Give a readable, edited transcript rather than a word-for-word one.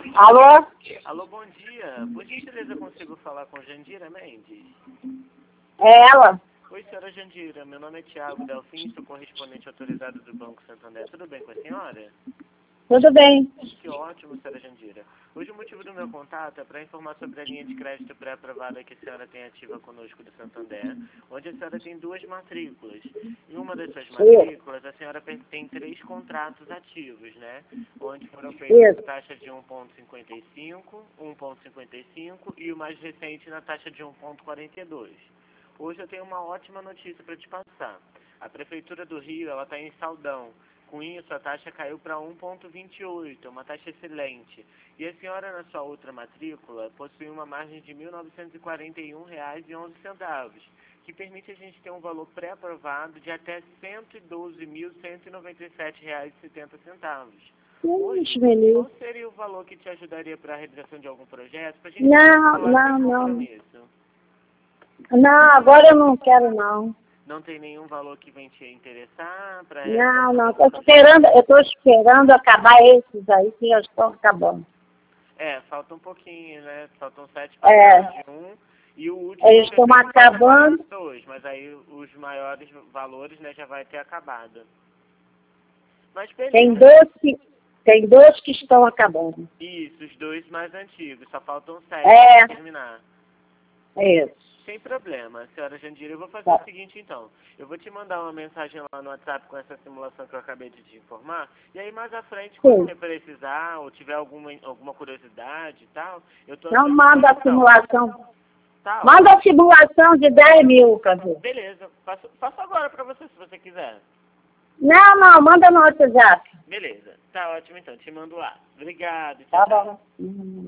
Alô? Alô, bom dia. Por gentileza, consigo falar com Jandira Mendes? É ela? Oi, senhora Jandira. Meu nome é Thiago Delfim, sou correspondente autorizado do Banco Santander. Tudo bem com a senhora? Tudo bem. Que ótimo, senhora Jandira. Hoje o motivo do meu contato é para informar sobre a linha de crédito pré-aprovada que a senhora tem ativa conosco do Santander, onde a senhora tem 2 matrículas. Em uma das suas matrículas, a senhora tem 3 contratos ativos, né? Onde foram feitos na taxa de 1,55, 1,55 e o mais recente na taxa de 1,42. Hoje eu tenho uma ótima notícia para te passar. A Prefeitura do Rio, ela está em saldão. Com isso, a taxa caiu para 1,28, uma taxa excelente. E a senhora, na sua outra matrícula, possui uma margem de R$ 1.941,11, que permite a gente ter um valor pré-aprovado de até R$ 112.197,70. Hoje, qual seria o valor que te ajudaria para a realização de algum projeto? Pra gente Não, agora eu não quero, não. Não tem nenhum valor que vem te interessar? Não, eu estou esperando acabar esses aí que já estão acabando. Falta um pouquinho, né? Faltam 7 para de um. E o último... Eles estão acabando. 2, mas aí os maiores valores, né, já vai ter acabado. Mas beleza. Tem dois que estão acabando. Isso, os 2 mais antigos. Só faltam 7 para terminar. Isso. Sem problema, senhora Jandira. Eu vou fazer o seguinte, então. Eu vou te mandar uma mensagem lá no WhatsApp com essa simulação que eu acabei de te informar. E aí, mais à frente, quando você precisar ou tiver alguma curiosidade e tal, eu tô... Não, manda a simulação. Tá, manda a simulação de 10 mil, cadê? Beleza. Faço agora pra você, se você quiser. Não, manda no WhatsApp. Beleza. Tá ótimo, então. Te mando lá. Obrigado. Tá bom.